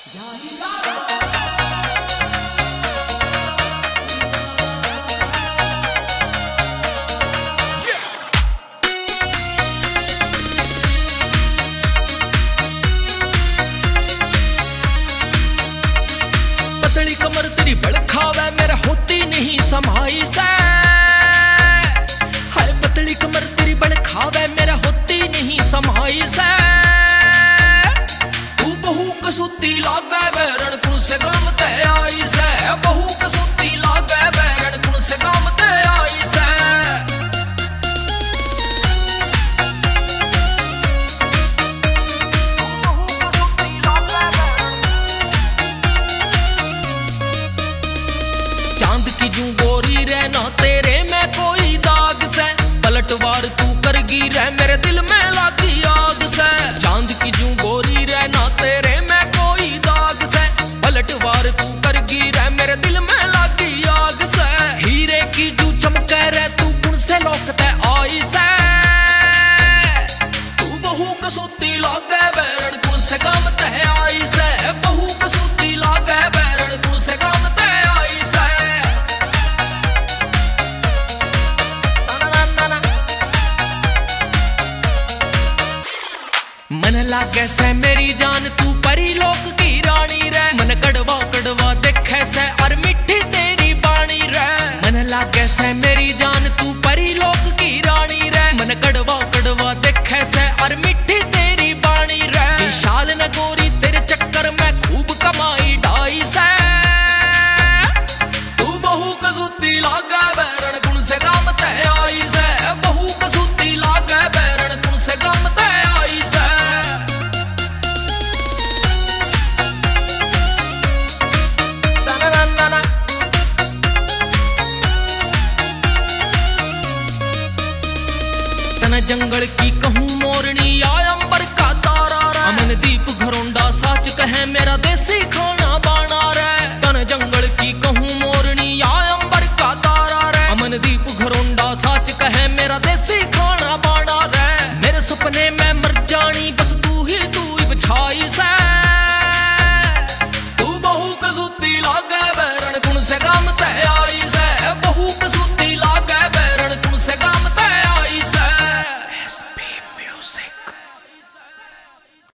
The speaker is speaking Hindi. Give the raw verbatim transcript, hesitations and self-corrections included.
पतली कमर तेरी बड़खावे मेरा होती नहीं समाई से। हाय पतली कमर तेरी बड़खावे मेरा होती नहीं समाई से। तू बहु कसूती लागे बैरण कुन से गम ते आई से। बहु कसूती लागे बैरण कुन से गम ते आई से। चांद की जू गोरी रहना तेरे में कोई दाग से। पलटवार तू करगी रह मेरे दिल में लागी आग से। चांद की जू गोरी रहना तेरे में कोई दाग से। पलटवार तू करगी रह मेरे दिल में लागी आग से। हीरे की जू चमके रह तू कुन से लौकते आई से। तू बहु कसूती लागे बैरण कुन से काम ते आई से। बहु कसूती लागे बैरण कुन से काम ते आई से। मन लागे से मेरी जान तू परी लोक की रानी रे। मन कड़वा कड़वा देखे से और मिठी तेरी बाणी रे। मन लागे से मेरी जान तू परी लोक की रानी रे। मन कड़वा कड़वा देखे से और मिठी तेरी बाणी रे। विशाल न गोरी तेरे चक्कर में खूब कमाई ढाई से। तू बहु कसूती लागे बैरण कुन से काम ते आई से। बहु कसूती लागे बैरण कुन से काम ते आई से। जंगल की कहूँ मोरनी या अंबर का तारा रे। अमन दीप घरोंडा साच कहे मेरा देसी खाना बाना रे। तन जंगल की कहूँ